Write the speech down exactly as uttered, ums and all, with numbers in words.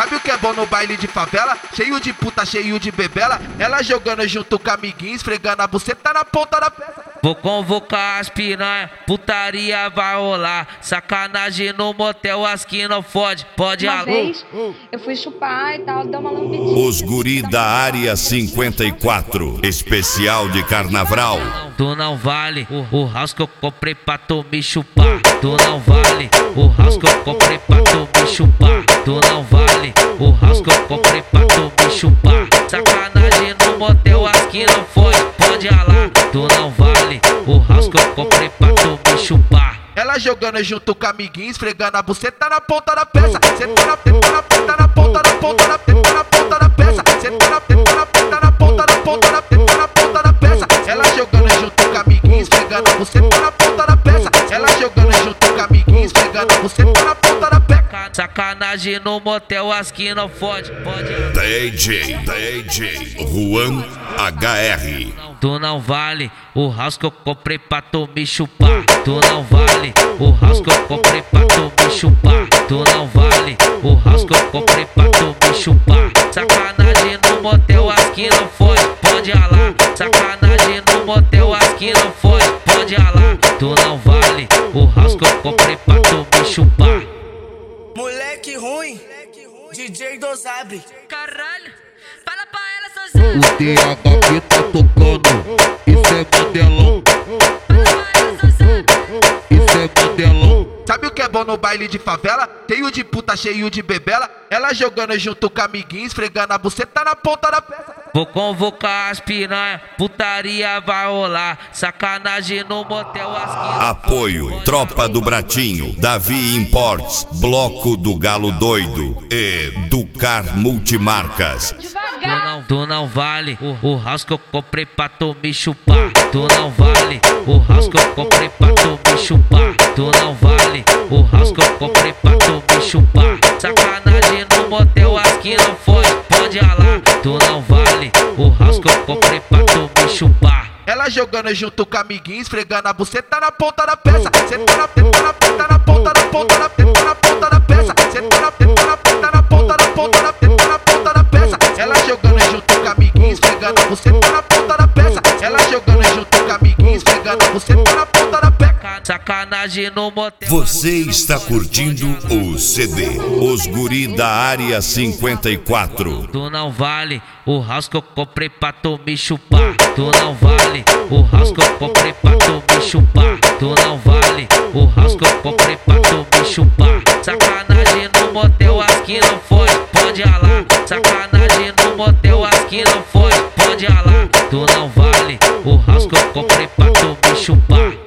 Sabe o que é bom no baile de favela? Cheio de puta, cheio de bebela. Ela jogando junto com a amiguinha, esfregando a buceta na ponta da peça. Vou convocar as piranha, putaria vai rolar. Sacanagem no motel, as que não fode, pode Uma alô. vez eu fui chupar e tal, deu uma lambidinha. Os guri da área cinquenta e quatro, especial de carnaval. Tu não vale o, o house que eu comprei pra tu me chupar. Tu não vale o house que eu comprei pra tu me chupar. Tu não vale o house que eu comprei pra tu me chupar. Sacanagem no motel, as que não foi, pode alar. Tu não vale o house que eu comprei pra tu me chupar. Ela jogando junto com a amiguinha, esfregando a buceta na ponta da peça. Senta na teta na teta na ponta da ponta da teta na ponta da peça. Senta na teta na teta na ponta da ponta da teta na ponta da peça. Ela jogando junto com a amiguinha, esfregando a buceta na ponta da peça. Ela jogando junto com a amiguinha, esfregando a buceta na ponta da peça. Sacanagem no motel, as que não fode, pode. D J, D J Juan H R. Tu não vale o house que eu comprei pra tu me chupar. Tu não vale o house que eu comprei pra tu me chupar. Tu não vale o house que eu comprei pra tu me chupar. Sacanagem no motel, as que não foi, pode alar. Sacanagem no motel, as que não foi, pode alar. Tu não vale o house que eu comprei pra tu me chupar. Moleque ruim, D J Dosabre. Caralho, fala pra ela, Sozão. O T H que tá tocando, isso é modelão. Isso é modelão. Sabe o que é bom no baile de favela? Cheio de puta, cheio de bebela. Ela jogando junto com a amiguinha, esfregando a buceta na ponta da peça. Vou convocar as piranha, putaria vai rolar. Sacanagem no motel, as que... Apoio, Tropa do Bratinho, Davi Imports, Bloco do Galo Doido e Ducar Multimarcas. Tu não, tu não vale o, o house que eu comprei pra tu me chupar. Tu não vale o house que eu comprei pra tu me chupar. Tu não vale o house que eu comprei pra tu me chupar. Sacanagem no motel, as que não foi, pode alar. Tu não vale o house que eu comprei pra tu me chupar. Ela jogando junto com a amiguinha, esfregando a buceta na ponta da peça. Senta na teta na teta na ponta da ponta da teta na ponta da peça. Senta na teta na teta na ponta da ponta da teta na ponta da peça. Ela jogando junto com a amiguinha, esfregando a buceta na ponta da peça. Ela jogando junto com a amiguinha, esfregando a buceta na ponta da peça. Sacanagem no motel. Você está curtindo o C D Os Guri da área cinquenta e quatro. Tu não vale o house que eu comprei pra tu me chupar. Tu não vale o house que eu comprei pra tu me chupar. Tu não vale o house que eu comprei pra tu me chupar. Sacanagem no motel, as que não foi, pode alar. Sacanagem no motel, as que não foi, pode alar. Tu não vale o house que eu comprei pra tu me chupar.